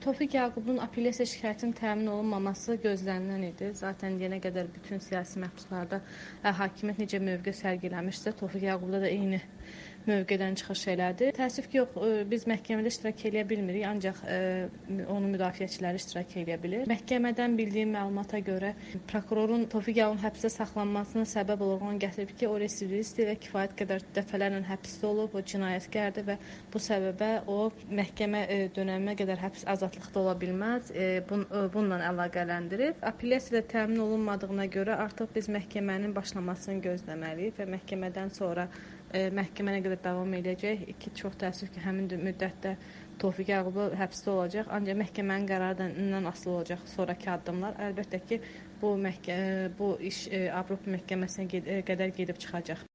Tofiq Yaqubun apellyasiya şikayətinin təmin olunmaması gözlənilən idi. Zaten yenə qədər bütün siyasi məhbuslarda hakimiyyət necə mövqe sərgiləmişsə, Tofiq Yaqubda da eyni mövqedən çıxış elədi. Təəssüf ki, yox, biz məhkəmədə iştirak edə bilmirik, ancaq onun müdafiəçiləri iştirak edə bilir. Məhkəmədən bildiyim məlumata görə prokurorun Tofiq Yaqubun həbsdə saxlanmasına səbəb olan gətirib ki, o residivistdir və kifayət qədər dəfələrlə həbsdə olub, o cinayətkardır və bu səbəbə o məhkəmə dönəminə qədər həbs azadlıqda ola bilməz. Bununla əlaqələndirib. Apellyasiya təmin olunmadığına görə artıq biz məhkəmənin başlamasını gözləməliyik və məhkəmədən sonra məhkəmə nə qədər davam edəcək ki, çox təəssüf ki, həmin müddətdə Tofiq Yaqub həbsdə olacaq. Ancaq məhkəmənin qərarından asılı olacaq sonrakı addımlar. Əlbəttə ki, bu iş Avropa məhkəməsinə qədər gedib çıxacaq.